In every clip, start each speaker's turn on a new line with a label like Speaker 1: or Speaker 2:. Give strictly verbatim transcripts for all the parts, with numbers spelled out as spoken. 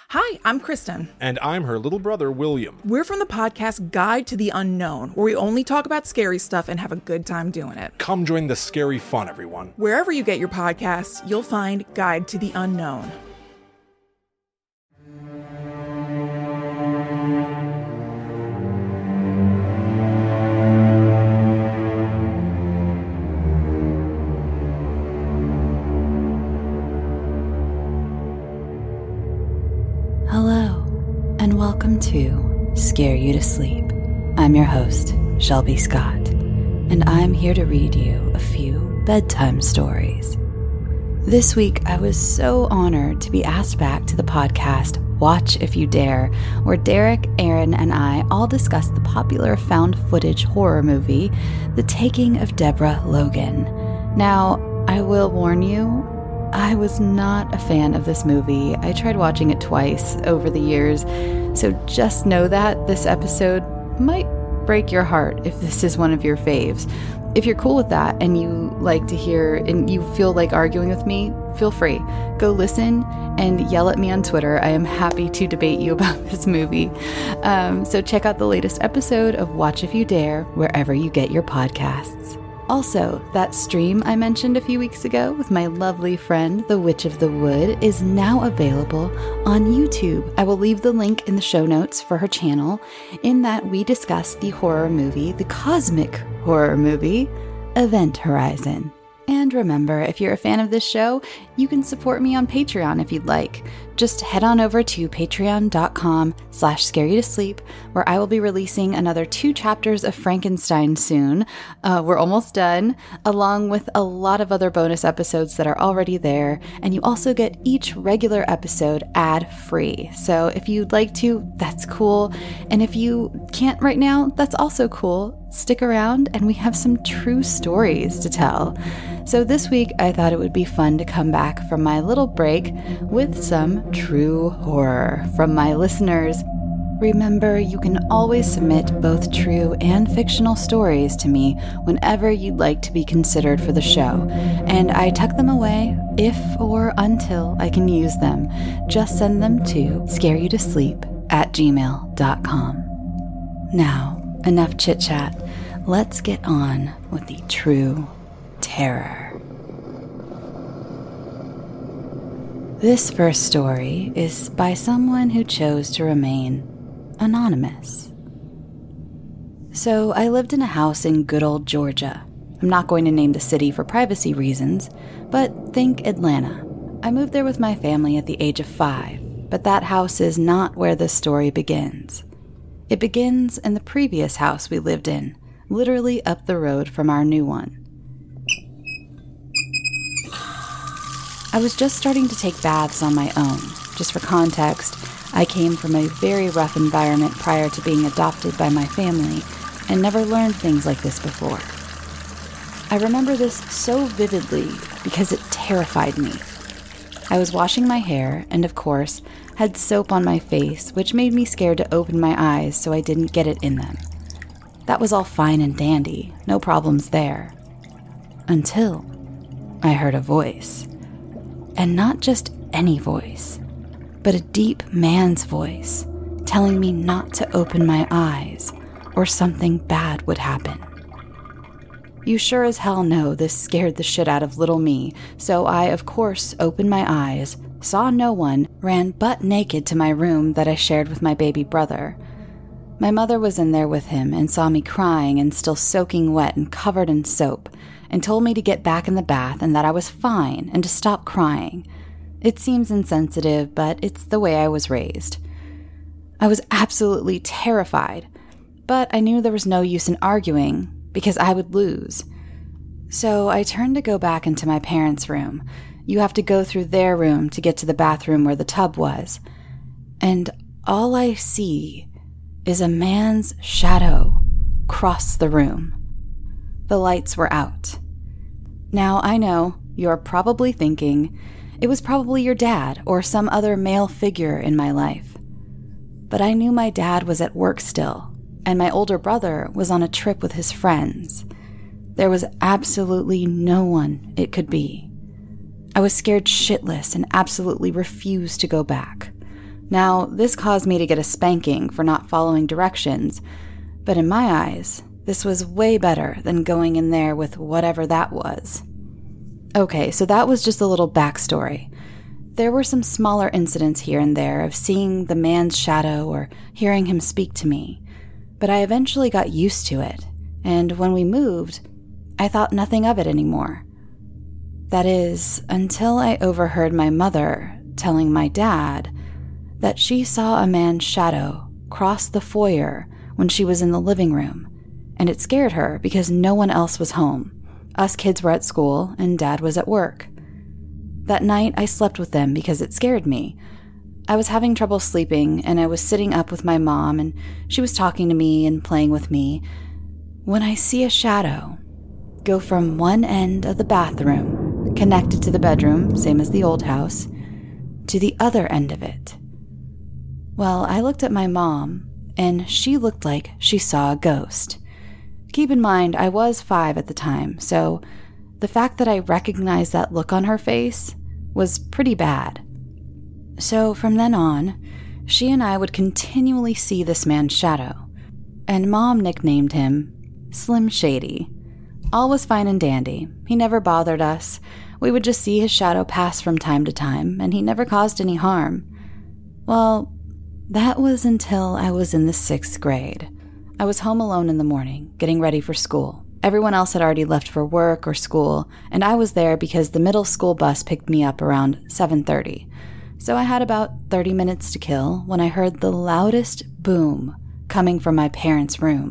Speaker 1: Hi, I'm Kristen.
Speaker 2: And I'm her little brother, William.
Speaker 1: We're from the podcast Guide to the Unknown, where we only talk about scary stuff and have a good time doing it.
Speaker 2: Come join the scary fun, everyone.
Speaker 1: Wherever you get your podcasts, you'll find Guide to the Unknown.
Speaker 3: Hello, and welcome to Scare You to Sleep. I'm your host, Shelby Scott, and I'm here to read you a few bedtime stories. This week, I was so honored to be asked back to the podcast Watch If You Dare, where Derek, Aaron, and I all discussed the popular found footage horror movie, The Taking of Deborah Logan. Now, I will warn you, I was not a fan of this movie. I tried watching it twice over the years, so just know that this episode might break your heart if this is one of your faves. If you're cool with that and you like to hear and you feel like arguing with me, feel free. Go listen and yell at me on Twitter. I am happy to debate you about this movie. Um, so check out the latest episode of Watch If You Dare wherever you get your podcasts. Also, that stream I mentioned a few weeks ago with my lovely friend, the Witch of the Wood, is now available on YouTube. I will leave the link in the show notes for her channel, in that we discuss the horror movie, the cosmic horror movie, Event Horizon. And remember, if you're a fan of this show, you can support me on Patreon if you'd like. Just head on over to patreon.com slash scare you to sleep, where I will be releasing another two chapters of Frankenstein soon. Uh, we're almost done, along with a lot of other bonus episodes that are already there. And you also get each regular episode ad-free. So if you'd like to, that's cool. And if you can't right now, that's also cool. Stick around and we have some true stories to tell. So this week, I thought it would be fun to come back from my little break with some true horror from my listeners. Remember, you can always submit both true and fictional stories to me whenever you'd like to be considered for the show, and I tuck them away if or until I can use them. Just send them to scareyoutosleep at gmail dot com. Now, enough chit-chat. Let's get on with the true terror. This first story is by someone who chose to remain anonymous. So I lived in a house in good old Georgia. I'm not going to name the city for privacy reasons, but think Atlanta. I moved there with my family at the age of five, but that house is not where this story begins. It begins in the previous house we lived in, literally up the road from our new one. I was just starting to take baths on my own. Just for context, I came from a very rough environment prior to being adopted by my family and never learned things like this before. I remember this so vividly because it terrified me. I was washing my hair and, of course, had soap on my face, which made me scared to open my eyes so I didn't get it in them. That was all fine and dandy, no problems there. Until I heard a voice. And not just any voice, but a deep man's voice telling me not to open my eyes or something bad would happen. You sure as hell know this scared the shit out of little me, so I, of course, opened my eyes, saw no one, ran butt naked to my room that I shared with my baby brother. My mother was in there with him and saw me crying and still soaking wet and covered in soap, and told me to get back in the bath and that I was fine and to stop crying. It seems insensitive, but it's the way I was raised. I was absolutely terrified, but I knew there was no use in arguing because I would lose. So I turned to go back into my parents' room. You have to go through their room to get to the bathroom where the tub was. And all I see is a man's shadow cross the room. The lights were out. Now, I know you're probably thinking it was probably your dad or some other male figure in my life. But I knew my dad was at work still, and my older brother was on a trip with his friends. There was absolutely no one it could be. I was scared shitless and absolutely refused to go back. Now, this caused me to get a spanking for not following directions, but in my eyes, this was way better than going in there with whatever that was. Okay, so that was just a little backstory. There were some smaller incidents here and there of seeing the man's shadow or hearing him speak to me, but I eventually got used to it, and when we moved, I thought nothing of it anymore. That is, until I overheard my mother telling my dad that she saw a man's shadow cross the foyer when she was in the living room, and it scared her because no one else was home. Us kids were at school, and Dad was at work. That night, I slept with them because it scared me. I was having trouble sleeping, and I was sitting up with my mom, and she was talking to me and playing with me, when I see a shadow go from one end of the bathroom, connected to the bedroom, same as the old house, to the other end of it. Well, I looked at my mom, and she looked like she saw a ghost. Keep in mind, I was five at the time, so the fact that I recognized that look on her face was pretty bad. So from then on, she and I would continually see this man's shadow, and Mom nicknamed him Slim Shady. All was fine and dandy. He never bothered us. We would just see his shadow pass from time to time, and he never caused any harm. Well, that was until I was in the sixth grade. I was home alone in the morning, getting ready for school. Everyone else had already left for work or school, and I was there because the middle school bus picked me up around seven thirty. So I had about thirty minutes to kill when I heard the loudest boom coming from my parents' room.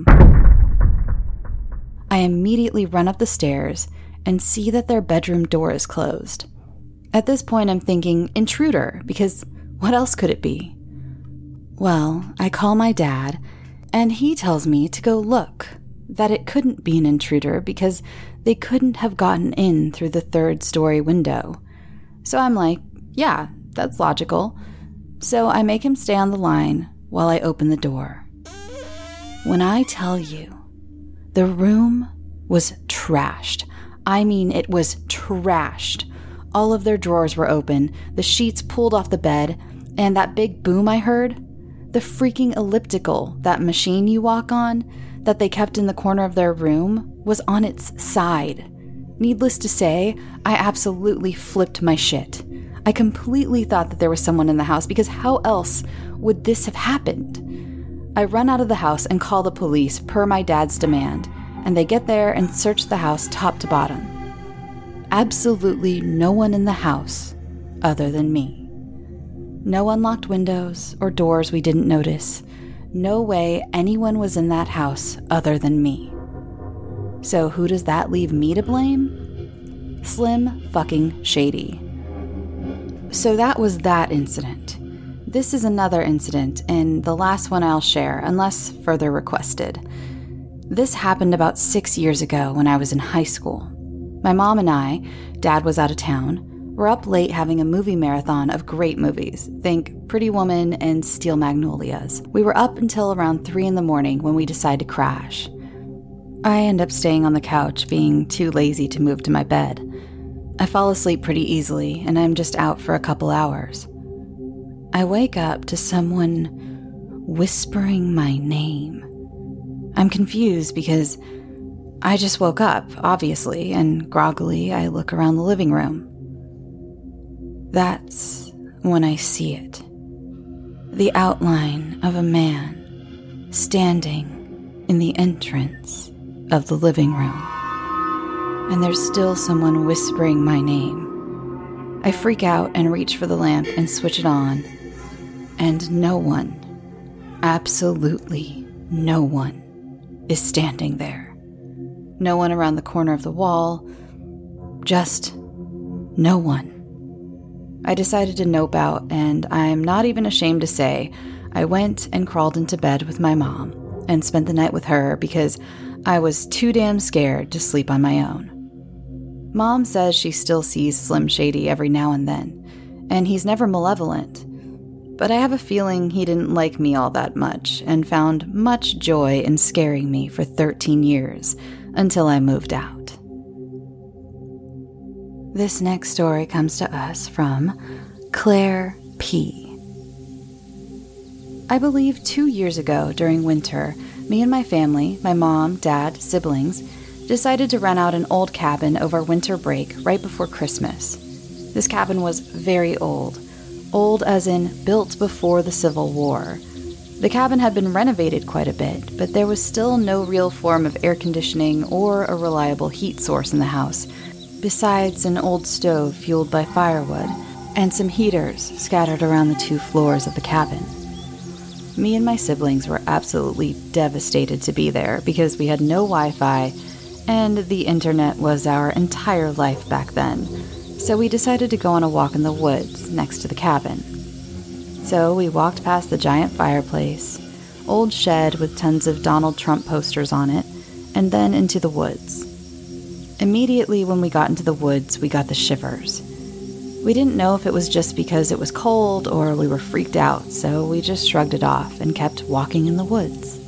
Speaker 3: I immediately run up the stairs and see that their bedroom door is closed. At this point, I'm thinking intruder, because what else could it be? Well, I call my dad, and he tells me to go look, that it couldn't be an intruder because they couldn't have gotten in through the third story window. So I'm like, yeah, that's logical. So I make him stay on the line while I open the door. When I tell you, the room was trashed. I mean, it was trashed. All of their drawers were open, the sheets pulled off the bed, and that big boom I heard, the freaking elliptical, that machine you walk on, that they kept in the corner of their room, was on its side. Needless to say, I absolutely flipped my shit. I completely thought that there was someone in the house, because how else would this have happened? I run out of the house and call the police per my dad's demand, and they get there and search the house top to bottom. Absolutely no one in the house other than me. No unlocked windows or doors we didn't notice. No way anyone was in that house other than me. So who does that leave me to blame? Slim fucking Shady. So that was that incident. This is another incident, and the last one I'll share, unless further requested. This happened about six years ago when I was in high school. My mom and I, Dad was out of town, were up late having a movie marathon of great movies. Think Pretty Woman and Steel Magnolias. We were up until around three in the morning when we decided to crash. I end up staying on the couch, being too lazy to move to my bed. I fall asleep pretty easily, and I'm just out for a couple hours. I wake up to someone whispering my name. I'm confused because I just woke up, obviously, and groggily I look around the living room. That's when I see it. The outline of a man standing in the entrance of the living room. And there's still someone whispering my name. I freak out and reach for the lamp and switch it on. And no one, absolutely no one, is standing there. No one around the corner of the wall, just no one. I decided to nope out, and I'm not even ashamed to say I went and crawled into bed with my mom and spent the night with her because I was too damn scared to sleep on my own. Mom says she still sees Slim Shady every now and then, and he's never malevolent. But I have a feeling he didn't like me all that much and found much joy in scaring me for thirteen years until I moved out. This next story comes to us from Claire P. I believe two years ago during winter, me and my family, my mom, dad, siblings, decided to rent out an old cabin over winter break right before Christmas. This cabin was very old, old as in built before the Civil War. The cabin had been renovated quite a bit, but there was still no real form of air conditioning or a reliable heat source in the house, besides an old stove fueled by firewood and some heaters scattered around the two floors of the cabin. Me and my siblings were absolutely devastated to be there because we had no Wi-Fi and the internet was our entire life back then, so we decided to go on a walk in the woods next to the cabin. So we walked past the giant fireplace, old shed with tons of Donald Trump posters on it, and then into the woods. Immediately when we got into the woods, we got the shivers. We didn't know if it was just because it was cold or we were freaked out, so we just shrugged it off and kept walking in the woods.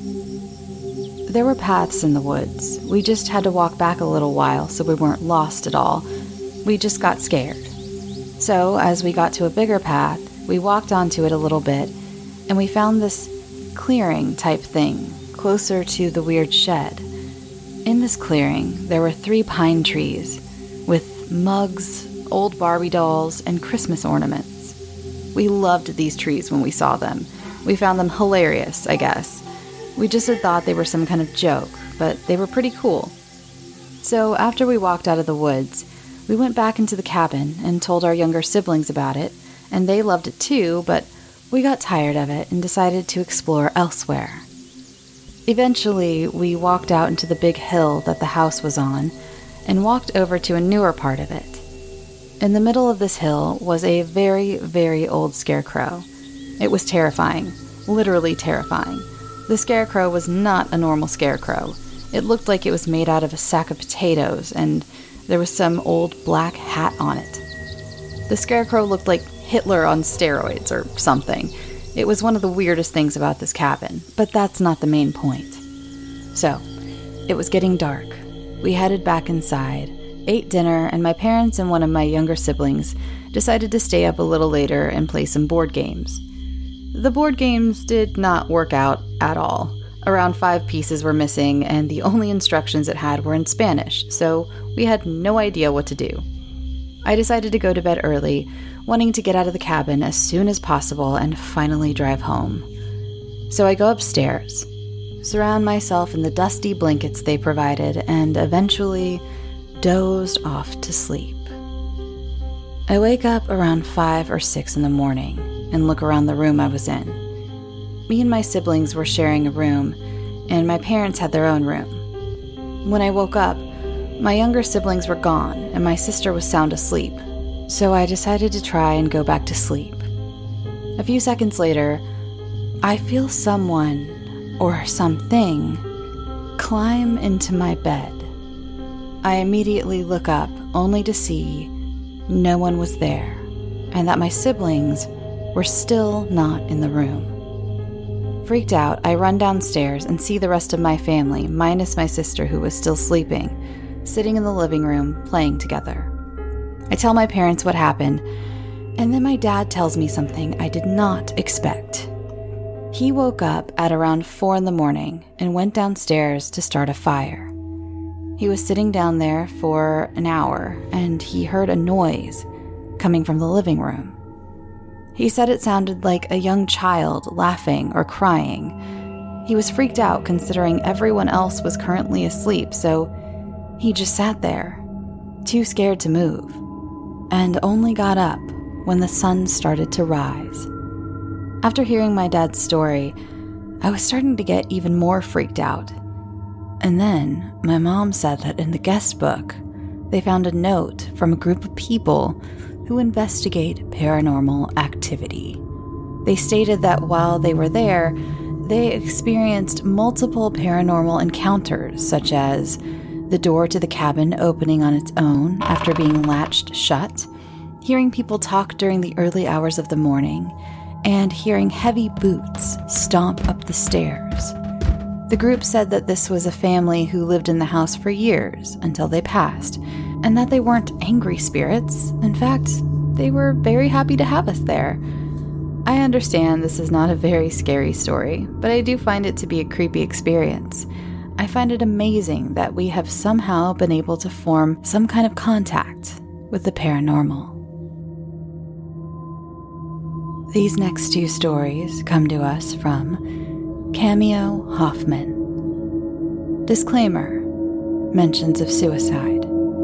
Speaker 3: There were paths in the woods. We just had to walk back a little while so we weren't lost at all. We just got scared. So as we got to a bigger path, we walked onto it a little bit, and we found this clearing type thing closer to the weird shed. In this clearing, there were three pine trees with mugs, old Barbie dolls, and Christmas ornaments. We loved these trees when we saw them. We found them hilarious, I guess. We just had thought they were some kind of joke, but they were pretty cool. So after we walked out of the woods, we went back into the cabin and told our younger siblings about it, and they loved it too, but we got tired of it and decided to explore elsewhere. Eventually, we walked out into the big hill that the house was on and walked over to a newer part of it. In the middle of this hill was a very, very old scarecrow. It was terrifying, literally terrifying. The scarecrow was not a normal scarecrow. It looked like it was made out of a sack of potatoes, and there was some old black hat on it. The scarecrow looked like Hitler on steroids or something. It was one of the weirdest things about this cabin, but that's not the main point. So, it was getting dark. We headed back inside, ate dinner, and my parents and one of my younger siblings decided to stay up a little later and play some board games. The board games did not work out at all. Around five pieces were missing, and the only instructions it had were in Spanish, so we had no idea what to do. I decided to go to bed early, wanting to get out of the cabin as soon as possible and finally drive home. So I go upstairs, surround myself in the dusty blankets they provided, and eventually dozed off to sleep. I wake up around five or six in the morning and look around the room I was in. Me and my siblings were sharing a room, and my parents had their own room. When I woke up, my younger siblings were gone, and my sister was sound asleep, so I decided to try and go back to sleep. A few seconds later, I feel someone, or something, climb into my bed. I immediately look up, only to see no one was there, and that my siblings were still not in the room. Freaked out, I run downstairs and see the rest of my family, minus my sister who was still sleeping, sitting in the living room, playing together. I tell my parents what happened, and then my dad tells me something I did not expect. He woke up at around four in the morning and went downstairs to start a fire. He was sitting down there for an hour, and he heard a noise coming from the living room. He said it sounded like a young child laughing or crying. He was freaked out considering everyone else was currently asleep, so he just sat there, too scared to move, and only got up when the sun started to rise. After hearing my dad's story, I was starting to get even more freaked out. And then my mom said that in the guest book, they found a note from a group of people who investigate paranormal activity. They stated that while they were there, they experienced multiple paranormal encounters, such as the door to the cabin opening on its own after being latched shut, hearing people talk during the early hours of the morning, and hearing heavy boots stomp up the stairs. The group said that this was a family who lived in the house for years until they passed, and that they weren't angry spirits. In fact, they were very happy to have us there. I understand this is not a very scary story, but I do find it to be a creepy experience. I find it amazing that we have somehow been able to form some kind of contact with the paranormal. These next two stories come to us from Cameo Hoffman. Disclaimer: mentions of suicide.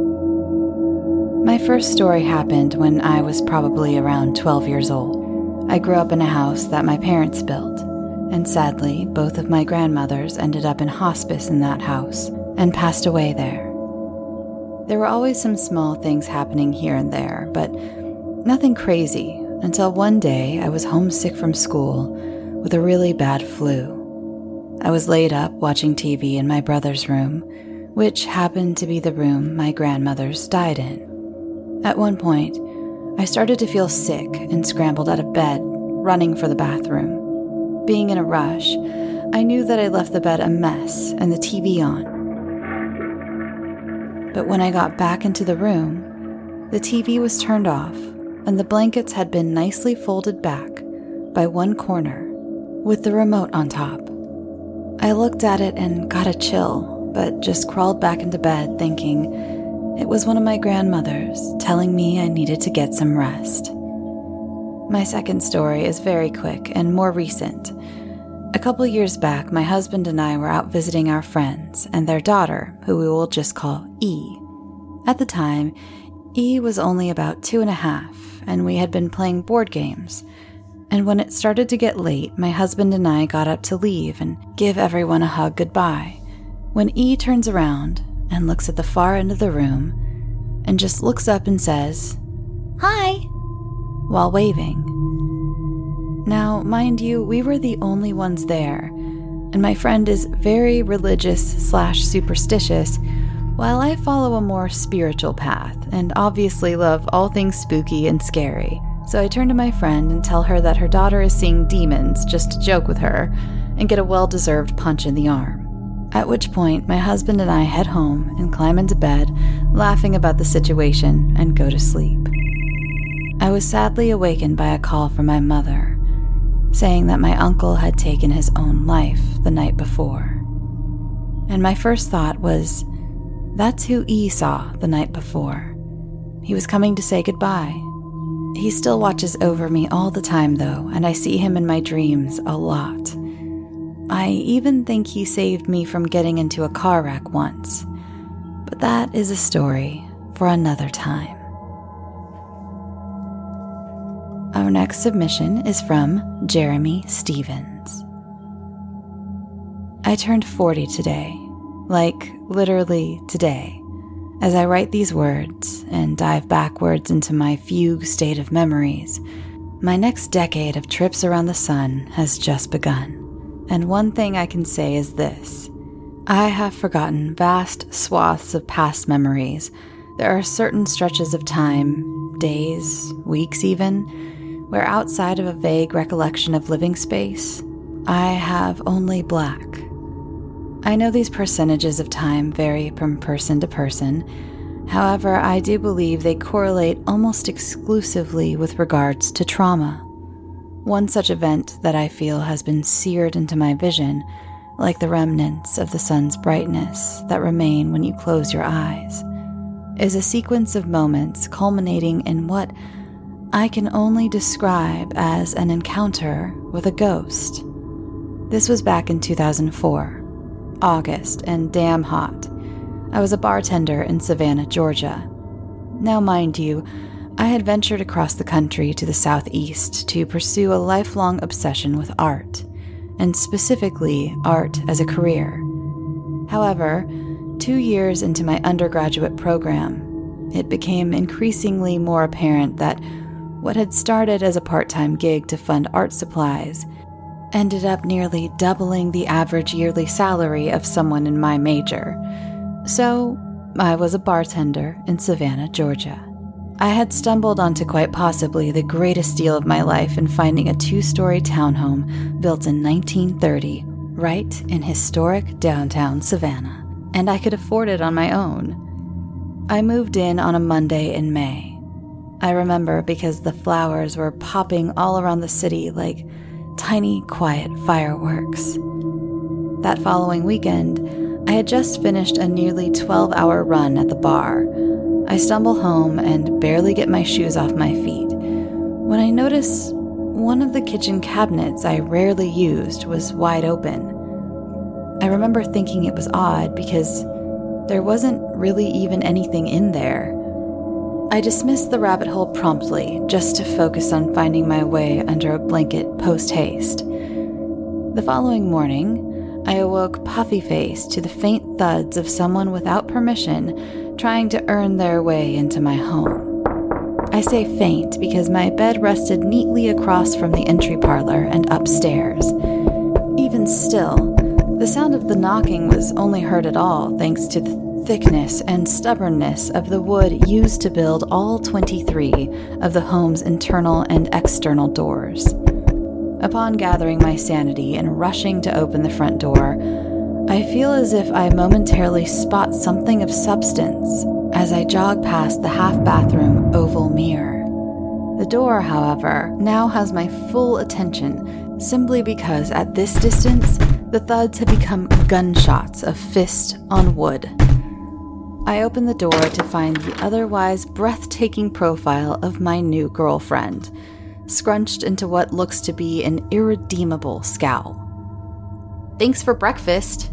Speaker 3: My first story happened when I was probably around twelve years old. I grew up in a house that my parents built, and sadly, both of my grandmothers ended up in hospice in that house and passed away there. There were always some small things happening here and there, but nothing crazy, until one day I was homesick from school with a really bad flu. I was laid up watching T V in my brother's room, which happened to be the room my grandmothers died in. At one point, I started to feel sick and scrambled out of bed, running for the bathroom. Being in a rush, I knew that I left the bed a mess and the T V on. But when I got back into the room, the T V was turned off and the blankets had been nicely folded back by one corner with the remote on top. I looked at it and got a chill, but just crawled back into bed thinking it was one of my grandmothers telling me I needed to get some rest. My second story is very quick and more recent. A couple years back, my husband and I were out visiting our friends and their daughter, who we will just call E. At the time, E was only about two and a half, and we had been playing board games. And when it started to get late, my husband and I got up to leave and give everyone a hug goodbye, when E turns around and looks at the far end of the room and just looks up and says, "Hi," while waving. Now, mind you, we were the only ones there, and my friend is very religious slash superstitious, while I follow a more spiritual path and obviously love all things spooky and scary. So I turn to my friend and tell her that her daughter is seeing demons just to joke with her and get a well-deserved punch in the arm. At which point, my husband and I head home and climb into bed, laughing about the situation, and go to sleep. I was sadly awakened by a call from my mother, saying that my uncle had taken his own life the night before. And my first thought was, that's who E saw the night before. He was coming to say goodbye. He still watches over me all the time, though, and I see him in my dreams a lot. I even think he saved me from getting into a car wreck once, but that is a story for another time. Our next submission is from Jeremy Stevens. I turned forty today, like literally today. As I write these words and dive backwards into my fugue state of memories, my next decade of trips around the sun has just begun. And one thing I can say is this: I have forgotten vast swaths of past memories. There are certain stretches of time, days, weeks even, where outside of a vague recollection of living space, I have only black. I know these percentages of time vary from person to person. However, I do believe they correlate almost exclusively with regards to trauma. One such event that I feel has been seared into my vision, like the remnants of the sun's brightness that remain when you close your eyes, is a sequence of moments culminating in what I can only describe as an encounter with a ghost. This was back in two thousand four, August, and damn hot. I was a bartender in Savannah, Georgia. Now, mind you, I had ventured across the country to the southeast to pursue a lifelong obsession with art, and specifically art as a career. However, two years into my undergraduate program, it became increasingly more apparent that what had started as a part-time gig to fund art supplies ended up nearly doubling the average yearly salary of someone in my major. So, I was a bartender in Savannah, Georgia. I had stumbled onto quite possibly the greatest deal of my life in finding a two-story townhome built in nineteen thirty, right in historic downtown Savannah, and I could afford it on my own. I moved in on a Monday in May. I remember because the flowers were popping all around the city like tiny, quiet fireworks. That following weekend, I had just finished a nearly twelve-hour run at the bar. I stumble home and barely get my shoes off my feet when I notice one of the kitchen cabinets I rarely used was wide open. I remember thinking it was odd because there wasn't really even anything in there. I dismissed the rabbit hole promptly just to focus on finding my way under a blanket post-haste. The following morning, I awoke puffy-faced to the faint thuds of someone without permission trying to earn their way into my home. I say faint because my bed rested neatly across from the entry parlor and upstairs. Even still, the sound of the knocking was only heard at all thanks to the thickness and stubbornness of the wood used to build all twenty-three of the home's internal and external doors. Upon gathering my sanity and rushing to open the front door, I feel as if I momentarily spot something of substance as I jog past the half-bathroom oval mirror. The door, however, now has my full attention simply because at this distance, the thuds have become gunshots of fist on wood. I open the door to find the otherwise breathtaking profile of my new girlfriend, scrunched into what looks to be an irredeemable scowl. "Thanks for breakfast."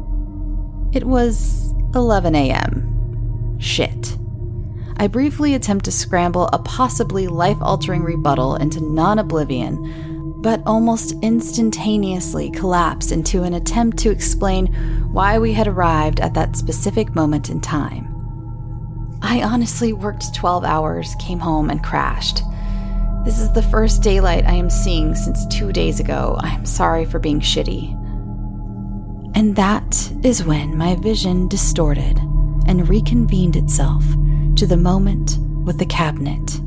Speaker 3: It was eleven a.m. Shit. I briefly attempt to scramble a possibly life-altering rebuttal into non-oblivion, but almost instantaneously collapse into an attempt to explain why we had arrived at that specific moment in time. I honestly worked twelve hours, came home, and crashed. This is the first daylight I am seeing since two days ago. I am sorry for being shitty. And that is when my vision distorted and reconvened itself to the moment with the cabinet.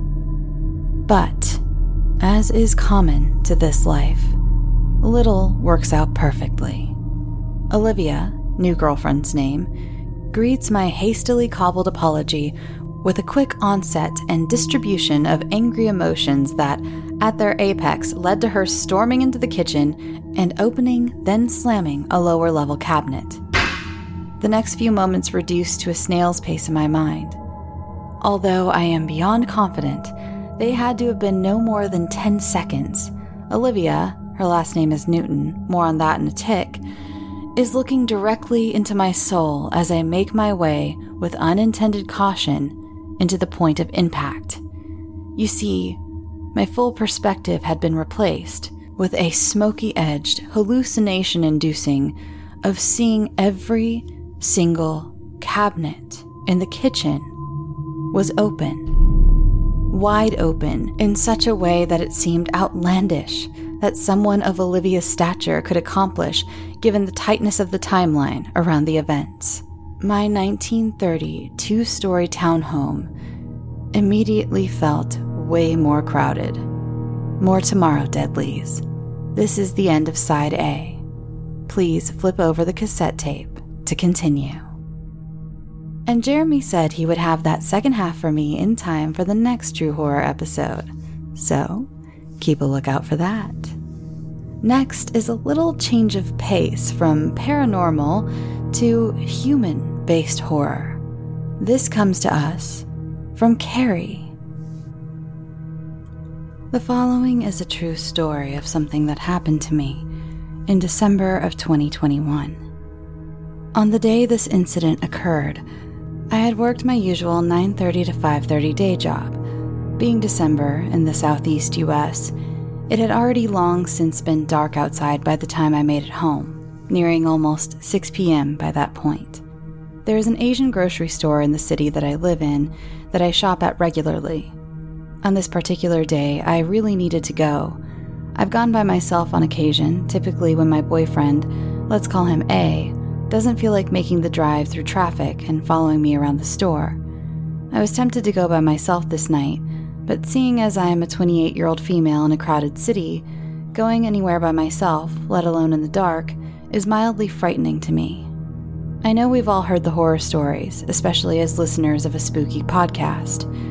Speaker 3: But, as is common to this life, little works out perfectly. Olivia, new girlfriend's name, greets my hastily cobbled apology with a quick onset and distribution of angry emotions that, at their apex, led to her storming into the kitchen and opening, then slamming a lower-level cabinet. The next few moments reduced to a snail's pace in my mind. Although I am beyond confident, they had to have been no more than ten seconds. Olivia, her last name is Newton, more on that in a tick, is looking directly into my soul as I make my way, with unintended caution, into the point of impact. You see, my full perspective had been replaced with a smoky-edged, hallucination-inducing of seeing every single cabinet in the kitchen was open. Wide open in such a way that it seemed outlandish that someone of Olivia's stature could accomplish given the tightness of the timeline around the events. My nineteen thirty two-story townhome immediately felt way more crowded. More tomorrow, Deadlies. This is the end of Side A. Please flip over the cassette tape to continue. And Jeremy said he would have that second half for me in time for the next True Horror episode. So, keep a lookout for that. Next is a little change of pace from paranormal to human-based horror. This comes to us from Carrie. The following is a true story of something that happened to me in December of twenty twenty-one. On the day this incident occurred, I had worked my usual nine thirty to five thirty day job. Being December in the southeast U S, it had already long since been dark outside by the time I made it home, nearing almost six p.m. by that point. There is an Asian grocery store in the city that I live in that I shop at regularly. On this particular day, I really needed to go. I've gone by myself on occasion, typically when my boyfriend, let's call him A, doesn't feel like making the drive through traffic and following me around the store. I was tempted to go by myself this night, but seeing as I am a twenty-eight-year-old female in a crowded city, going anywhere by myself, let alone in the dark, is mildly frightening to me. I know we've all heard the horror stories, especially as listeners of a spooky podcast.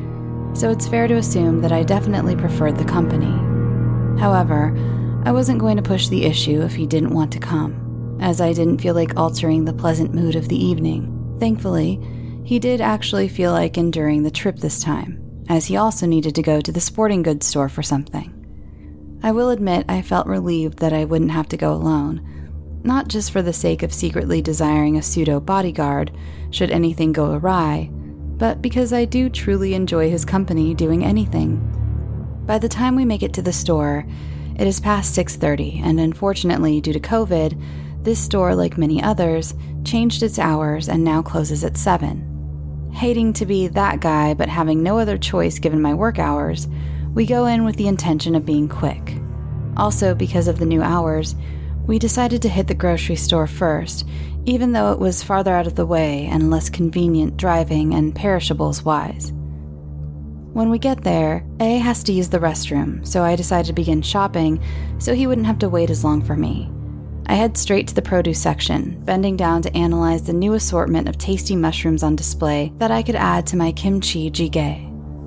Speaker 3: so it's fair to assume that I definitely preferred the company. However, I wasn't going to push the issue if he didn't want to come, as I didn't feel like altering the pleasant mood of the evening. Thankfully, he did actually feel like enduring the trip this time, as he also needed to go to the sporting goods store for something. I will admit I felt relieved that I wouldn't have to go alone, not just for the sake of secretly desiring a pseudo-bodyguard should anything go awry, but because I do truly enjoy his company doing anything. By the time we make it to the store, it is past six thirty, and unfortunately, due to COVID, this store, like many others, changed its hours and now closes at seven. Hating to be that guy, but having no other choice given my work hours, we go in with the intention of being quick. Also, because of the new hours, we decided to hit the grocery store first, even though it was farther out of the way and less convenient driving and perishables-wise. When we get there, A has to use the restroom, so I decided to begin shopping so he wouldn't have to wait as long for me. I head straight to the produce section, bending down to analyze the new assortment of tasty mushrooms on display that I could add to my kimchi jjigae.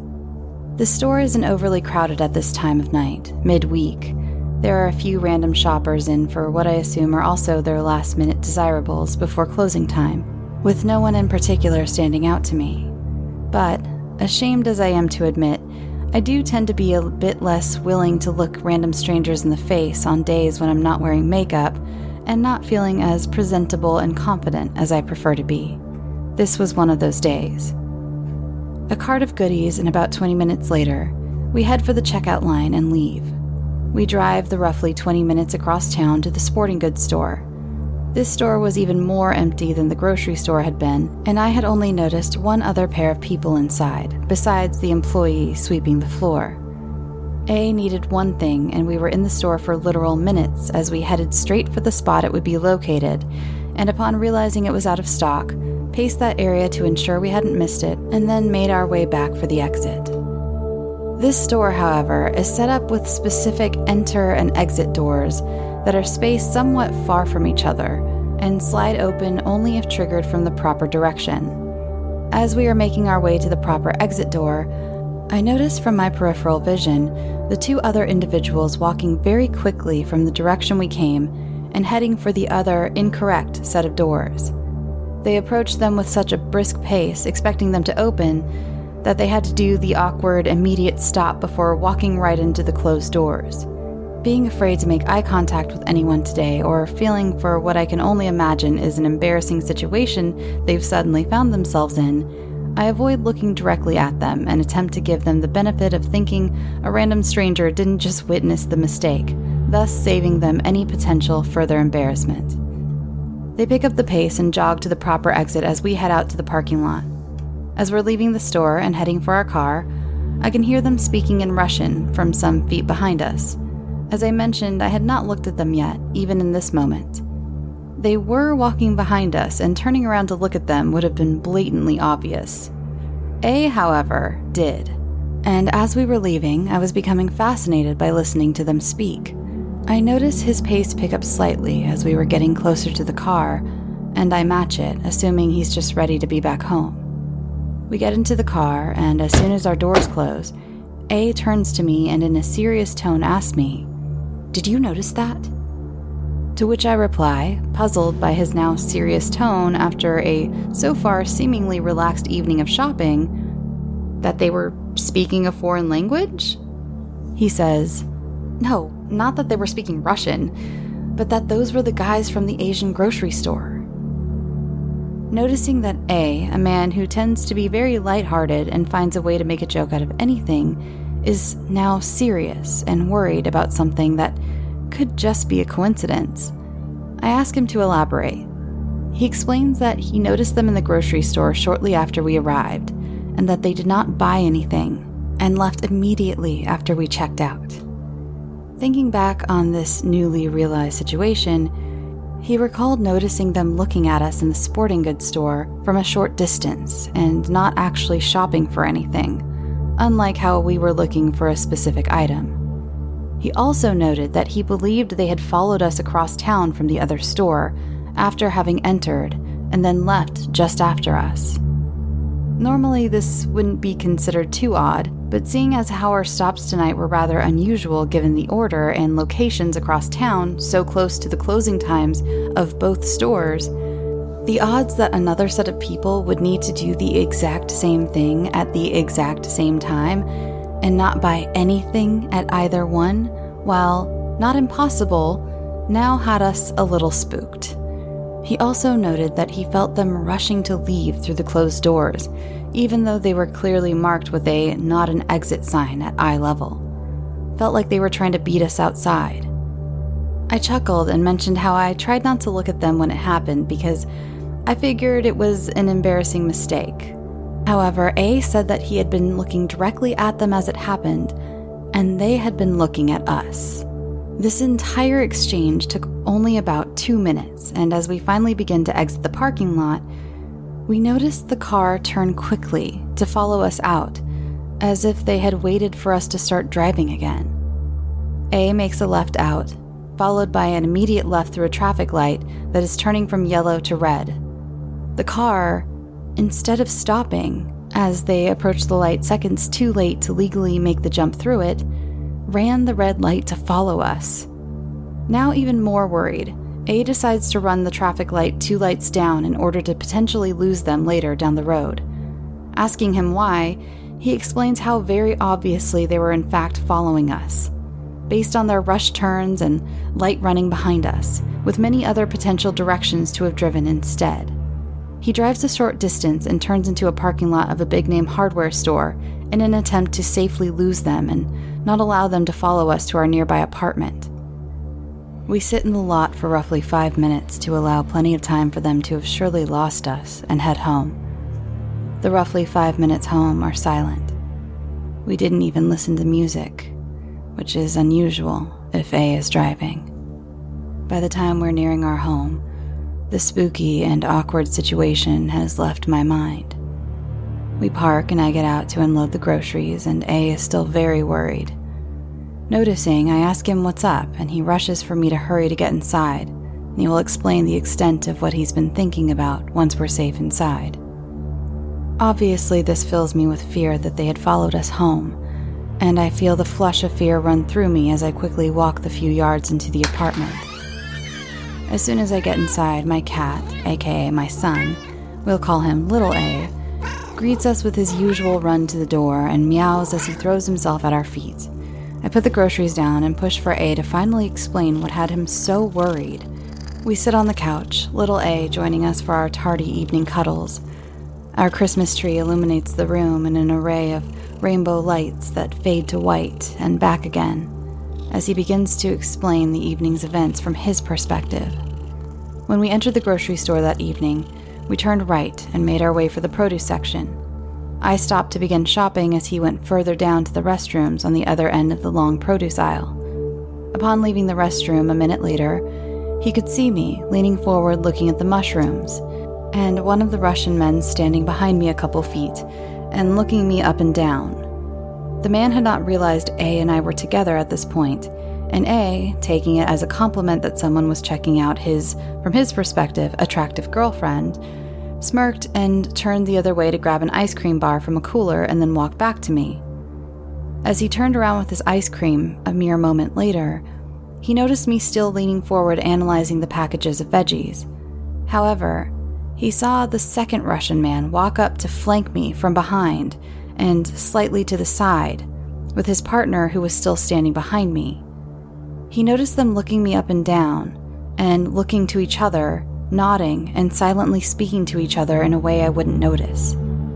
Speaker 3: The store isn't overly crowded at this time of night, midweek. There are a few random shoppers in for what I assume are also their last-minute desirables before closing time, with no one in particular standing out to me. But, ashamed as I am to admit, I do tend to be a bit less willing to look random strangers in the face on days when I'm not wearing makeup and not feeling as presentable and confident as I prefer to be. This was one of those days. A cart of goodies, and about twenty minutes later, we head for the checkout line and leave. We drive the roughly twenty minutes across town to the sporting goods store. This store was even more empty than the grocery store had been, and I had only noticed one other pair of people inside, besides the employee sweeping the floor. A needed one thing, and we were in the store for literal minutes as we headed straight for the spot it would be located, and upon realizing it was out of stock, paced that area to ensure we hadn't missed it, and then made our way back for the exit. This store, however, is set up with specific enter and exit doors that are spaced somewhat far from each other and slide open only if triggered from the proper direction. As we are making our way to the proper exit door, I noticed from my peripheral vision the two other individuals walking very quickly from the direction we came and heading for the other incorrect set of doors. They approached them with such a brisk pace, expecting them to open, that they had to do the awkward, immediate stop before walking right into the closed doors. Being afraid to make eye contact with anyone today, or feeling for what I can only imagine is an embarrassing situation they've suddenly found themselves in, I avoid looking directly at them and attempt to give them the benefit of thinking a random stranger didn't just witness the mistake, thus saving them any potential further embarrassment. They pick up the pace and jog to the proper exit as we head out to the parking lot. As we're leaving the store and heading for our car, I can hear them speaking in Russian from some feet behind us. As I mentioned, I had not looked at them yet, even in this moment. They were walking behind us, and turning around to look at them would have been blatantly obvious. A, however, did. And as we were leaving, I was becoming fascinated by listening to them speak. I noticed his pace pick up slightly as we were getting closer to the car, and I match it, assuming he's just ready to be back home. We get into the car, and as soon as our doors close, A turns to me and in a serious tone asks me, "Did you notice that?" To which I reply, puzzled by his now serious tone after a so far seemingly relaxed evening of shopping, that they were speaking a foreign language? He says, "No, not that they were speaking Russian, but that those were the guys from the Asian grocery store." Noticing that A, a man who tends to be very lighthearted and finds a way to make a joke out of anything, is now serious and worried about something that could just be a coincidence, I ask him to elaborate. He explains that he noticed them in the grocery store shortly after we arrived, and that they did not buy anything, and left immediately after we checked out. Thinking back on this newly realized situation, he recalled noticing them looking at us in the sporting goods store from a short distance and not actually shopping for anything, unlike how we were looking for a specific item. He also noted that he believed they had followed us across town from the other store after having entered and then left just after us. Normally, this wouldn't be considered too odd, but seeing as how our stops tonight were rather unusual given the order and locations across town so close to the closing times of both stores, the odds that another set of people would need to do the exact same thing at the exact same time and not buy anything at either one, while not impossible, now had us a little spooked. He also noted that he felt them rushing to leave through the closed doors, even though they were clearly marked with a not an exit sign at eye level. Felt like they were trying to beat us outside. I chuckled and mentioned how I tried not to look at them when it happened because I figured it was an embarrassing mistake. However, A said that he had been looking directly at them as it happened, and they had been looking at us. This entire exchange took only about two minutes, and as we finally began to exit the parking lot, we noticed the car turn quickly to follow us out, as if they had waited for us to start driving again. A makes a left out, followed by an immediate left through a traffic light that is turning from yellow to red. The car, instead of stopping, as they approached the light seconds too late to legally make the jump through it, ran the red light to follow us. Now even more worried, A decides to run the traffic light two lights down in order to potentially lose them later down the road. Asking him why, he explains how very obviously they were in fact following us, based on their rush turns and light running behind us, with many other potential directions to have driven instead. He drives a short distance and turns into a parking lot of a big-name hardware store in an attempt to safely lose them and not allow them to follow us to our nearby apartment. We sit in the lot for roughly five minutes to allow plenty of time for them to have surely lost us and head home. The roughly five minutes home are silent. We didn't even listen to music, which is unusual if A is driving. By the time we're nearing our home, the spooky and awkward situation has left my mind. We park and I get out to unload the groceries, and A is still very worried. Noticing, I ask him what's up, and he rushes for me to hurry to get inside, and he will explain the extent of what he's been thinking about once we're safe inside. Obviously, this fills me with fear that they had followed us home, and I feel the flush of fear run through me as I quickly walk the few yards into the apartment. As soon as I get inside, my cat, aka my son, we'll call him Little A, greets us with his usual run to the door and meows as he throws himself at our feet. I put the groceries down and push for A to finally explain what had him so worried. We sit on the couch, Little A joining us for our tardy evening cuddles. Our Christmas tree illuminates the room in an array of rainbow lights that fade to white and back again, as he begins to explain the evening's events from his perspective. When we entered the grocery store that evening, we turned right and made our way for the produce section. I stopped to begin shopping as he went further down to the restrooms on the other end of the long produce aisle. Upon leaving the restroom a minute later, he could see me leaning forward looking at the mushrooms, and one of the Russian men standing behind me a couple feet and looking me up and down. The man had not realized A and I were together at this point, and A, taking it as a compliment that someone was checking out his, from his perspective, attractive girlfriend, smirked and turned the other way to grab an ice cream bar from a cooler and then walk back to me. As he turned around with his ice cream a mere moment later, he noticed me still leaning forward analyzing the packages of veggies. However, he saw the second Russian man walk up to flank me from behind and slightly to the side, with his partner who was still standing behind me. He noticed them looking me up and down, and looking to each other, nodding and silently speaking to each other in a way I wouldn't notice.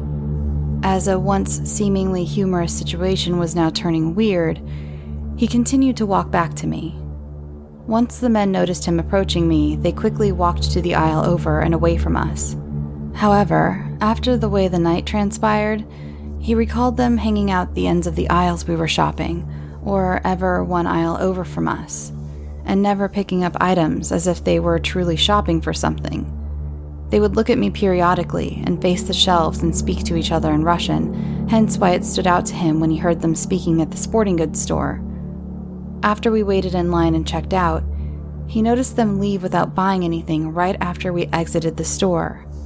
Speaker 3: As a once seemingly humorous situation was now turning weird, he continued to walk back to me. Once the men noticed him approaching me, they quickly walked to the aisle over and away from us. However, after the way the night transpired, he recalled them hanging out the ends of the aisles we were shopping, or ever one aisle over from us, and never picking up items as if they were truly shopping for something. They would look at me periodically and face the shelves and speak to each other in Russian, hence why it stood out to him when he heard them speaking at the sporting goods store. After we waited in line and checked out, he noticed them leave without buying anything right after we exited the store.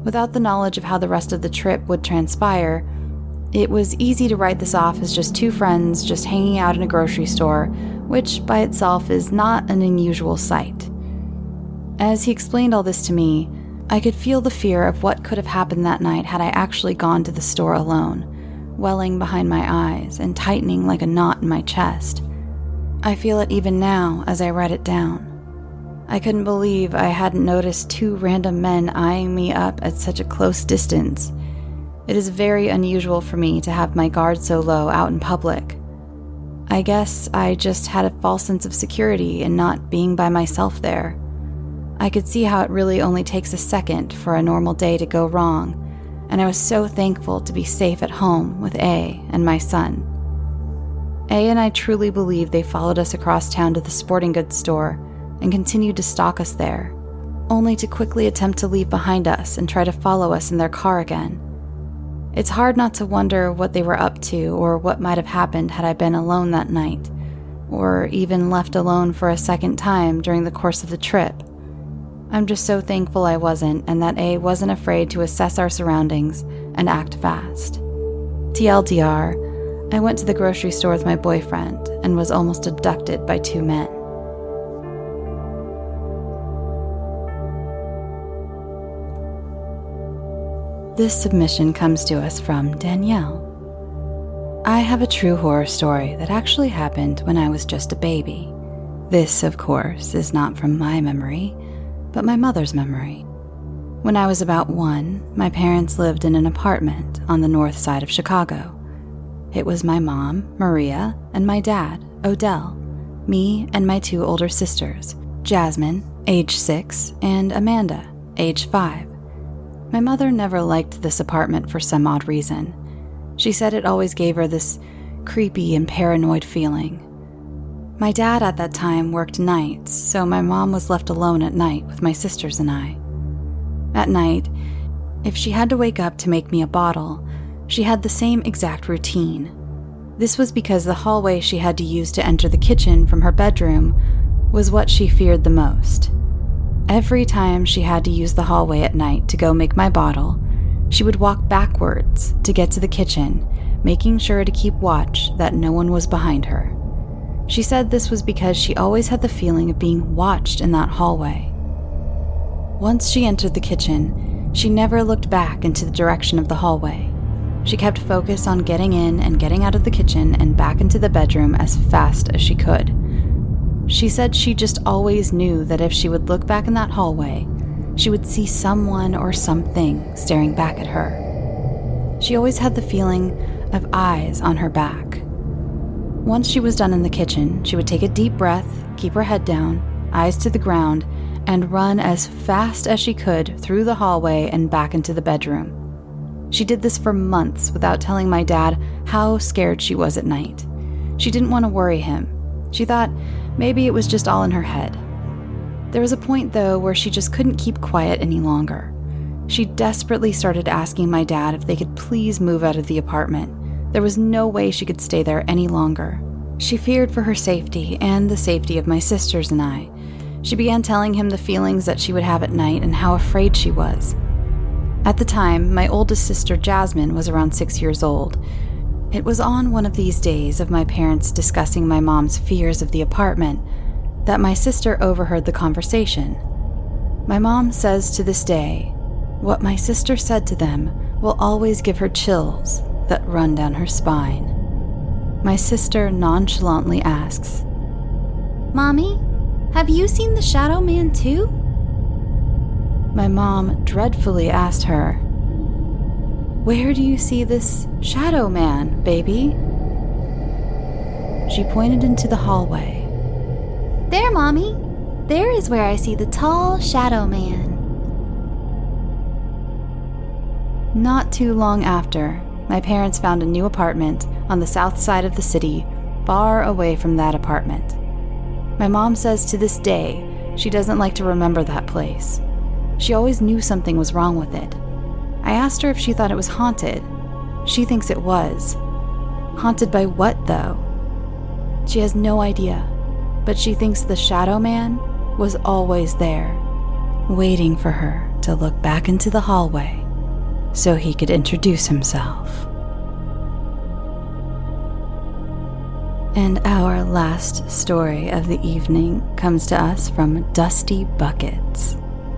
Speaker 3: Without the knowledge of how the rest of the trip would transpire, it was easy to write this off as just two friends just hanging out in a grocery store, which by itself is not an unusual sight. As he explained all this to me, I could feel the fear of what could have happened that night had I actually gone to the store alone, welling behind my eyes and tightening like a knot in my chest. I feel it even now as I write it down. I couldn't believe I hadn't noticed two random men eyeing me up at such a close distance. It is very unusual for me to have my guard so low out in public. I guess I just had a false sense of security in not being by myself there. I could see how it really only takes a second for a normal day to go wrong, and I was so thankful to be safe at home with A and my son. A and I truly believe they followed us across town to the sporting goods store and continued to stalk us there, only to quickly attempt to leave behind us and try to follow us in their car again. It's hard not to wonder what they were up to or what might have happened had I been alone that night, or even left alone for a second time during the course of the trip. I'm just so thankful I wasn't, and that A wasn't afraid to assess our surroundings and act fast. T L D R, I went to the grocery store with my boyfriend and was almost abducted by two men. This submission comes to us from Danielle. I have a true horror story that actually happened when I was just a baby. This, of course, is not from my memory, but my mother's memory. When I was about one, my parents lived in an apartment on the north side of Chicago. It was my mom, Maria, and my dad, Odell, me and my two older sisters, Jasmine, age six, and Amanda, age five. My mother never liked this apartment for some odd reason. She said it always gave her this creepy and paranoid feeling. My dad at that time worked nights, so my mom was left alone at night with my sisters and I. At night, if she had to wake up to make me a bottle, she had the same exact routine. This was because the hallway she had to use to enter the kitchen from her bedroom was what she feared the most. Every time she had to use the hallway at night to go make my bottle, she would walk backwards to get to the kitchen, making sure to keep watch that no one was behind her. She said this was because she always had the feeling of being watched in that hallway. Once she entered the kitchen, she never looked back into the direction of the hallway. She kept focused on getting in and getting out of the kitchen and back into the bedroom as fast as she could. She said she just always knew that if she would look back in that hallway, she would see someone or something staring back at her. She always had the feeling of eyes on her back. Once she was done in the kitchen, she would take a deep breath, keep her head down, eyes to the ground, and run as fast as she could through the hallway and back into the bedroom. She did this for months without telling my dad how scared she was at night. She didn't want to worry him. She thought maybe it was just all in her head. There was a point, though, where she just couldn't keep quiet any longer. She desperately started asking my dad if they could please move out of the apartment. There was no way she could stay there any longer. She feared for her safety and the safety of my sisters and I. She began telling him the feelings that she would have at night and how afraid she was. At the time, my oldest sister Jasmine was around six years old. It was on one of these days of my parents discussing my mom's fears of the apartment that my sister overheard the conversation. My mom says to this day, what my sister said to them will always give her chills that run down her spine. My sister nonchalantly asks, "Mommy, have you seen the Shadow Man too?" My mom dreadfully asked her, "Where do you see this Shadow Man, baby?" She pointed into the hallway. "There, Mommy. There is where I see the tall Shadow Man." Not too long after, my parents found a new apartment on the south side of the city, far away from that apartment. My mom says to this day she doesn't like to remember that place. She always knew something was wrong with it. I asked her if she thought it was haunted. She thinks it was. Haunted by what, though? She has no idea, but she thinks the Shadow Man was always there, waiting for her to look back into the hallway so he could introduce himself. And our last story of the evening comes to us from Dusty Buckets.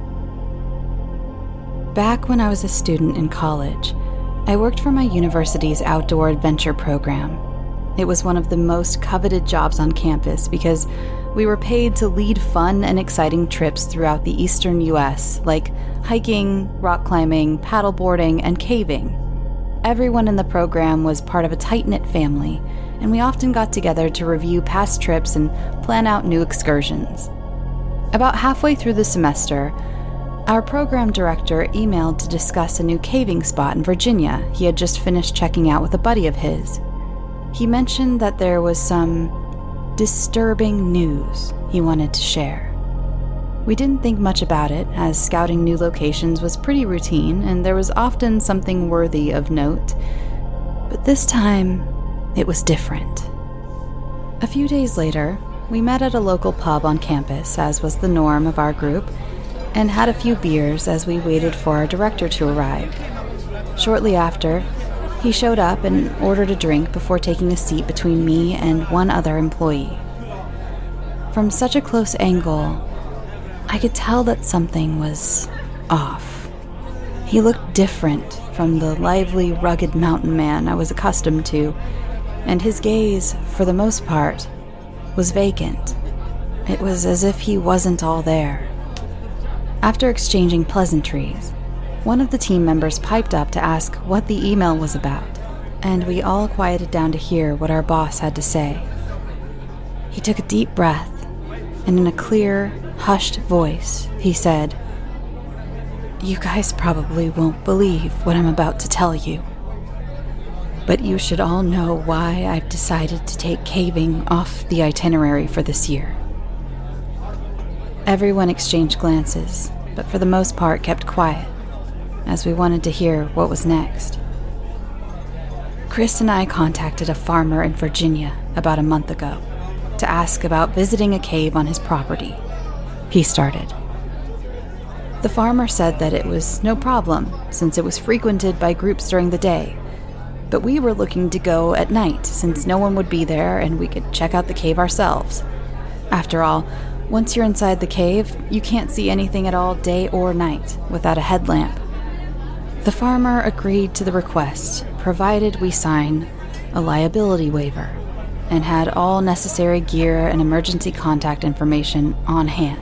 Speaker 3: Back when I was a student in college, I worked for my university's outdoor adventure program. It was one of the most coveted jobs on campus because we were paid to lead fun and exciting trips throughout the eastern U S, like hiking, rock climbing, paddleboarding, and caving. Everyone in the program was part of a tight-knit family, and we often got together to review past trips and plan out new excursions. About halfway through the semester, our program director emailed to discuss a new caving spot in Virginia he had just finished checking out with a buddy of his. He mentioned that there was some disturbing news he wanted to share. We didn't think much about it, as scouting new locations was pretty routine and there was often something worthy of note. But this time, it was different. A few days later, we met at a local pub on campus, as was the norm of our group, and had a few beers as we waited for our director to arrive. Shortly after, he showed up and ordered a drink before taking a seat between me and one other employee. From such a close angle, I could tell that something was off. He looked different from the lively, rugged mountain man I was accustomed to, and his gaze, for the most part, was vacant. It was as if he wasn't all there. After exchanging pleasantries, one of the team members piped up to ask what the email was about, and we all quieted down to hear what our boss had to say. He took a deep breath, and in a clear, hushed voice, he said, "You guys probably won't believe what I'm about to tell you, but you should all know why I've decided to take caving off the itinerary for this year." Everyone exchanged glances, but for the most part kept quiet, as we wanted to hear what was next. Chris and I contacted a farmer in Virginia about a month ago to ask about visiting a cave on his property. He started. The farmer said that it was no problem, since it was frequented by groups during the day, but we were looking to go at night, since no one would be there and we could check out the cave ourselves. After all, once you're inside the cave, you can't see anything at all day or night without a headlamp. The farmer agreed to the request, provided we sign a liability waiver and had all necessary gear and emergency contact information on hand.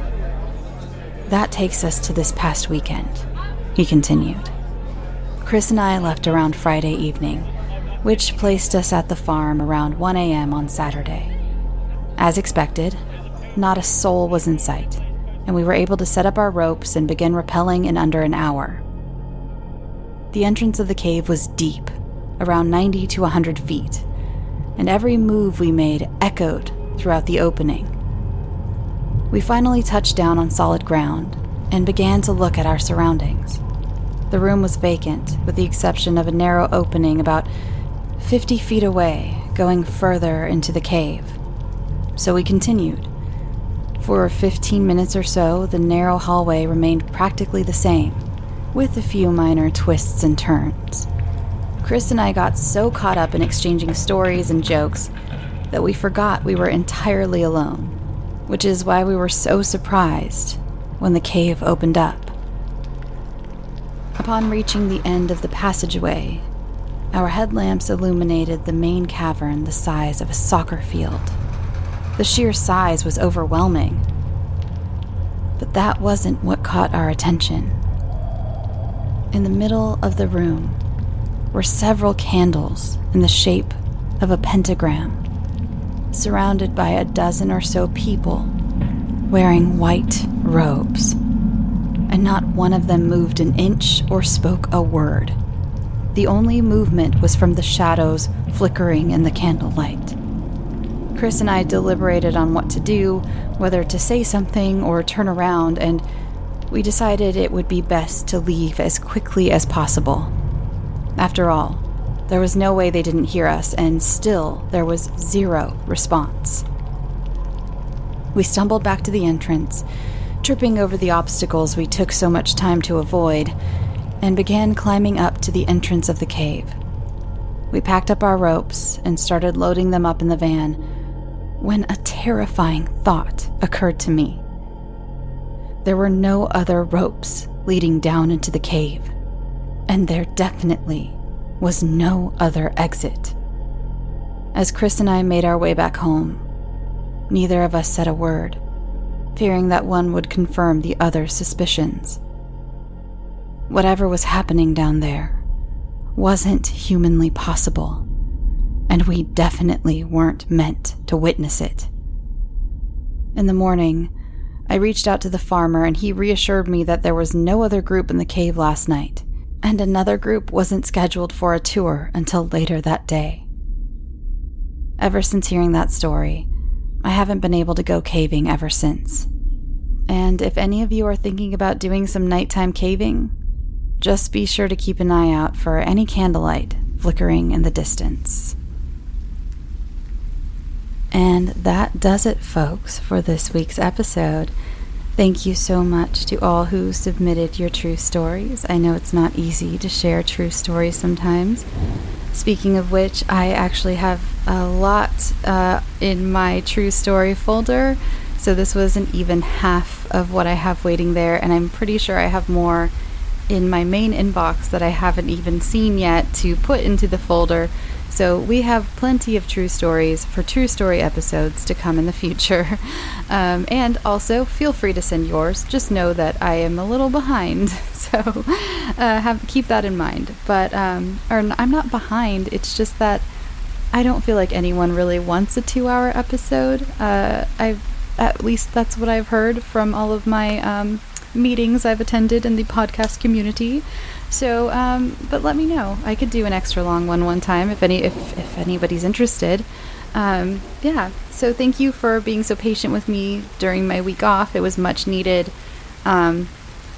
Speaker 3: That takes us to this past weekend, he continued. Chris and I left around Friday evening, which placed us at the farm around one a.m. on Saturday. As expected, not a soul was in sight, and we were able to set up our ropes and begin rappelling in under an hour. The entrance of the cave was deep, around ninety to one hundred feet, and every move we made echoed throughout the opening. We finally touched down on solid ground and began to look at our surroundings. The room was vacant, with the exception of a narrow opening about fifty feet away, going further into the cave. So we continued. For fifteen minutes or so, the narrow hallway remained practically the same, with a few minor twists and turns. Chris and I got so caught up in exchanging stories and jokes that we forgot we were entirely alone, which is why we were so surprised when the cave opened up. Upon reaching the end of the passageway, our headlamps illuminated the main cavern the size of a soccer field. The sheer size was overwhelming. But that wasn't what caught our attention. In the middle of the room were several candles in the shape of a pentagram, surrounded by a dozen or so people wearing white robes, and not one of them moved an inch or spoke a word. The only movement was from the shadows flickering in the candlelight. Chris and I deliberated on what to do, whether to say something or turn around, and we decided it would be best to leave as quickly as possible. After all, there was no way they didn't hear us, and still there was zero response. We stumbled back to the entrance, tripping over the obstacles we took so much time to avoid, and began climbing up to the entrance of the cave. We packed up our ropes and started loading them up in the van when a terrifying thought occurred to me. There were no other ropes leading down into the cave, and there definitely was no other exit. As Chris and I made our way back home, neither of us said a word, fearing that one would confirm the other's suspicions. Whatever was happening down there wasn't humanly possible, and we definitely weren't meant to witness it. In the morning, I reached out to the farmer and he reassured me that there was no other group in the cave last night, and another group wasn't scheduled for a tour until later that day. Ever since hearing that story, I haven't been able to go caving ever since. And if any of you are thinking about doing some nighttime caving, just be sure to keep an eye out for any candlelight flickering in the distance. And that does it, folks, for this week's episode. Thank you so much to all who submitted your true stories. I know it's not easy to share true stories sometimes. Speaking of which, I actually have a lot uh, in my true story folder, so this wasn't even half of what I have waiting there, and I'm pretty sure I have more in my main inbox that I haven't even seen yet to put into the folder. So we have plenty of true stories for true story episodes to come in the future. Um, and also, feel free to send yours. Just know that I am a little behind, so uh, have keep that in mind. But um, or I'm not behind. It's just that I don't feel like anyone really wants a two-hour episode. Uh, I've at least that's what I've heard from all of my um, meetings I've attended in the podcast community. So, um, but let me know. I could do an extra long one one time if any if, if anybody's interested. Um, yeah. So thank you for being so patient with me during my week off. It was much needed. Um,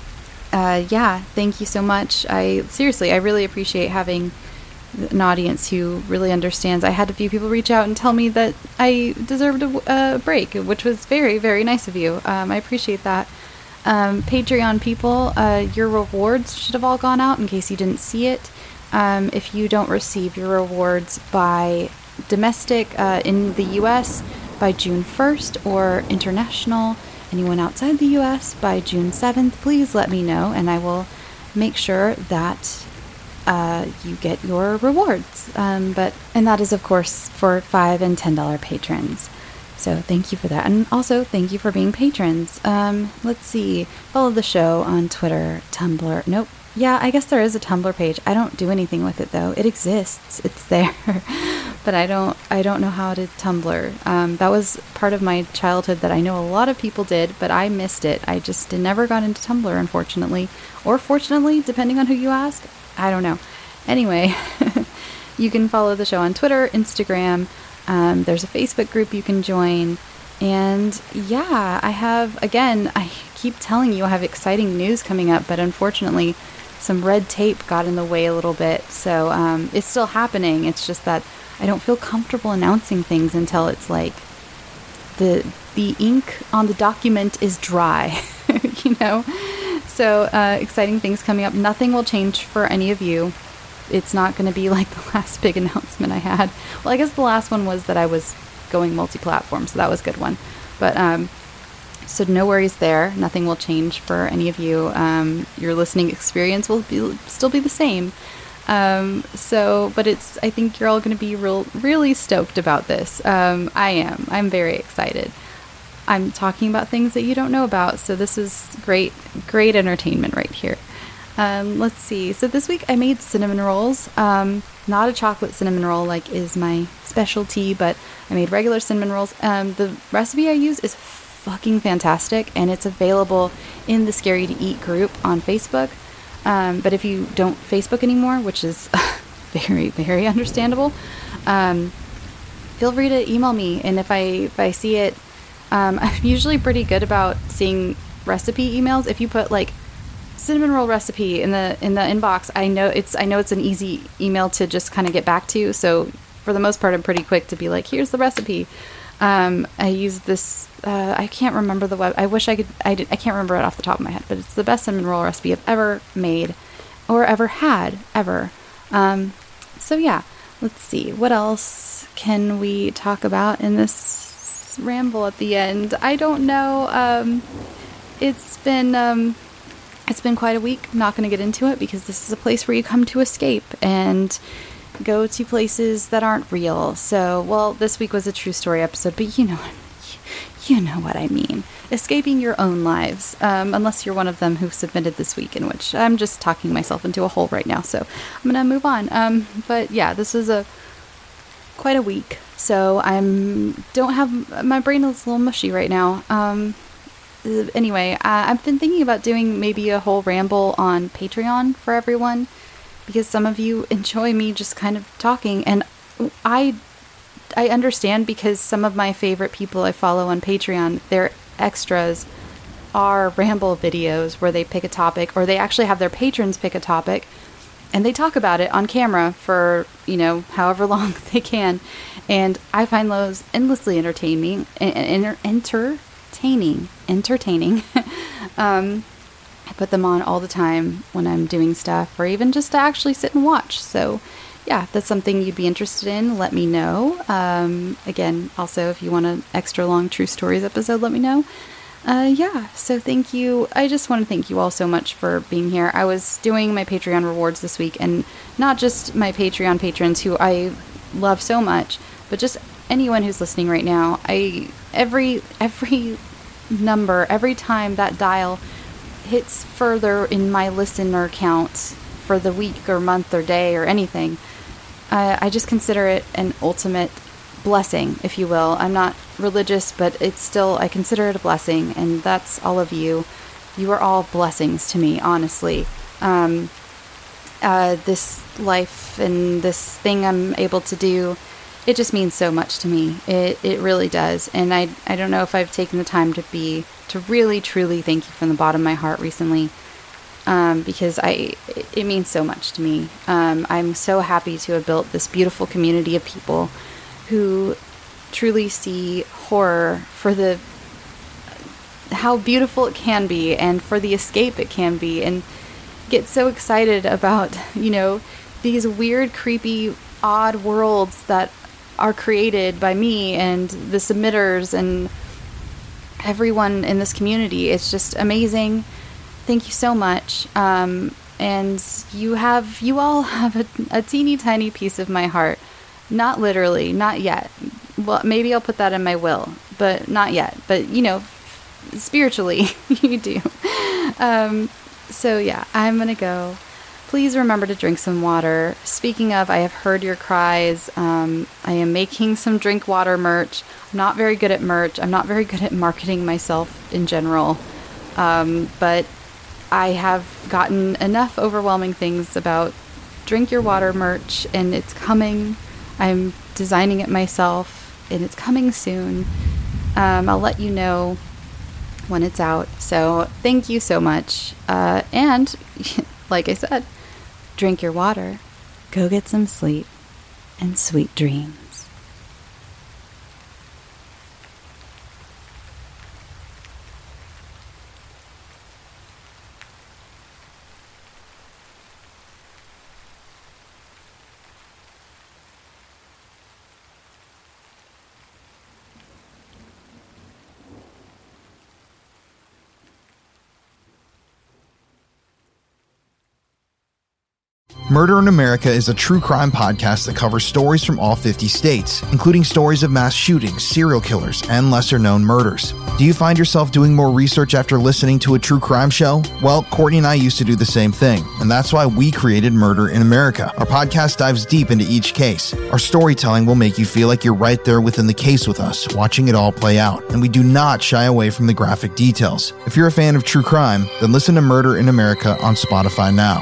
Speaker 3: uh, yeah. Thank you so much. I seriously, I really appreciate having an audience who really understands. I had a few people reach out and tell me that I deserved a, a break, which was very, very nice of you. Um, I appreciate that. Um, Patreon people, uh, your rewards should have all gone out in case you didn't see it. Um, if you don't receive your rewards by domestic uh, in the U S by June first, or international, anyone outside the U S by June seventh, please let me know and I will make sure that uh, you get your rewards. Um, but and that is, of course, for five and ten dollar patrons. So thank you for that. And also, thank you for being patrons. Um, let's see. Follow the show on Twitter, Tumblr. Nope. Yeah, I guess there is a Tumblr page. I don't do anything with it, though. It exists. It's there. But I don't I don't know how to Tumblr. Um, that was part of my childhood that I know a lot of people did, but I missed it. I just never got into Tumblr, unfortunately. Or fortunately, depending on who you ask. I don't know. Anyway, you can follow the show on Twitter, Instagram. Um, there's a Facebook group you can join. And yeah, I have, again, I keep telling you I have exciting news coming up, but unfortunately some red tape got in the way a little bit. So um, it's still happening. It's just that I don't feel comfortable announcing things until it's like the the ink on the document is dry, you know? So uh, exciting things coming up. Nothing will change for any of you. It's not going to be like the last big announcement I had. Well, I guess the last one was that I was going multi-platform, so that was a good one. But um, so no worries there. Nothing will change for any of you. Um, your listening experience will be still be the same. Um, so, but it's, I think you're all going to be real, really stoked about this. Um, I am. I'm very excited. I'm talking about things that you don't know about, so this is great, great entertainment right here. Um, let's see. So this week I made cinnamon rolls. Um, not a chocolate cinnamon roll like is my specialty, but I made regular cinnamon rolls. Um, the recipe I use is fucking fantastic, and it's available in the Scary to Eat group on Facebook. Um, but if you don't Facebook anymore, which is very, very understandable, um, feel free to email me. And if I if I see it, um, I'm usually pretty good about seeing recipe emails. If you put like cinnamon roll recipe in the in the inbox, I know it's I know it's an easy email to just kind of get back to. So for the most part, I'm pretty quick to be like, here's the recipe.
Speaker 4: Um, I use this, uh, I can't remember the web, I wish I could, I, did, I can't remember it off the top of my head, but it's the best cinnamon roll recipe I've ever made, or ever had, ever. Um, so yeah, let's see, what else can we talk about in this ramble at the end? I don't know. Um, it's been, um, it's been quite a week. I'm not going to get into it because this is a place where you come to escape and go to places that aren't real. So, well, this week was a true story episode, but you know, you know what I mean. Escaping your own lives, um, unless you're one of them who submitted this week, in which I'm just talking myself into a hole right now. So I'm gonna move on. Um, but yeah, this was a quite a week. So I'm don't have my brain is a little mushy right now. Um, anyway, I, I've been thinking about doing maybe a whole ramble on Patreon for everyone, because some of you enjoy me just kind of talking, and I I understand, because some of my favorite people I follow on Patreon, their extras are ramble videos where they pick a topic, or they actually have their patrons pick a topic and they talk about it on camera for, you know, however long they can. And I find those endlessly entertaining, enter, entertaining, entertaining. um, I put them on all the time when I'm doing stuff, or even just to actually sit and watch. So yeah, if that's something you'd be interested in, let me know. Um, again, also, if you want an extra long True Stories episode, let me know. Uh, yeah, so thank you. I just want to thank you all so much for being here. I was doing my Patreon rewards this week, and not just my Patreon patrons, who I love so much, but just anyone who's listening right now. I every every number, every time that dial hits further in my listener count for the week or month or day or anything, Uh, I just consider it an ultimate blessing, if you will. I'm not religious, but it's still, I consider it a blessing, and that's all of you. You are all blessings to me, honestly. Um, uh, this life and this thing I'm able to do, it just means so much to me. It it really does. And I, I don't know if I've taken the time to be, to really, truly thank you from the bottom of my heart recently. Um, because I, it means so much to me. Um, I'm so happy to have built this beautiful community of people who truly see horror for the, how beautiful it can be, and for the escape it can be, and get so excited about, you know, these weird, creepy, odd worlds that are created by me and the submitters and everyone in this community. It's just amazing. Thank you so much. Um, and you have, you all have a, a teeny tiny piece of my heart. Not literally, not yet. Well, maybe I'll put that in my will, but not yet. But, you know, spiritually, you do. Um, so yeah, I'm going to go. Please remember to drink some water. Speaking of, I have heard your cries. Um, I am making some drink water merch. I'm not very good at merch. I'm not very good at marketing myself in general. Um, but I have gotten enough overwhelming things about drink your water merch, and it's coming. I'm designing it myself, and it's coming soon. Um, I'll let you know when it's out. So thank you so much. Uh, and like I said, drink your water, go get some sleep, and sweet dreams.
Speaker 5: Murder in America is a true crime podcast that covers stories from all fifty states, including stories of mass shootings, serial killers, and lesser-known murders. Do you find yourself doing more research after listening to a true crime show? Well, Courtney and I used to do the same thing, and that's why we created Murder in America. Our podcast dives deep into each case. Our storytelling will make you feel like you're right there within the case with us, watching it all play out, and we do not shy away from the graphic details. If you're a fan of true crime, then listen to Murder in America on Spotify now.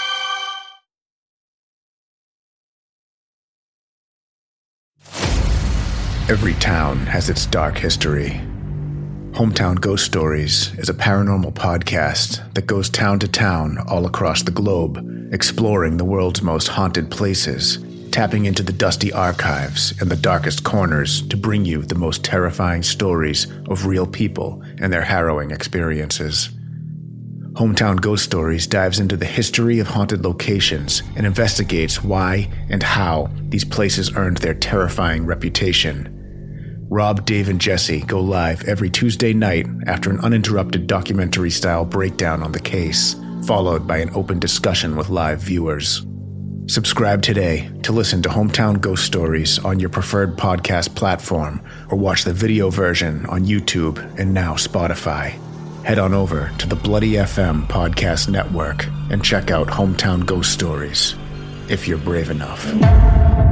Speaker 6: Every town has its dark history. Hometown Ghost Stories is a paranormal podcast that goes town to town all across the globe, exploring the world's most haunted places tapping into the dusty archives and the darkest corners to bring you the most terrifying stories of real people and their harrowing experiences. Hometown Ghost Stories dives into the history of haunted locations and investigates why and how these places earned their terrifying reputation. Rob, Dave, and Jesse go live every Tuesday night after an uninterrupted documentary-style breakdown on the case, followed by an open discussion with live viewers. Subscribe today to listen to Hometown Ghost Stories on your preferred podcast platform, or watch the video version on YouTube and now Spotify. Head on over to the Bloody F M Podcast Network and check out Hometown Ghost Stories, if you're brave enough.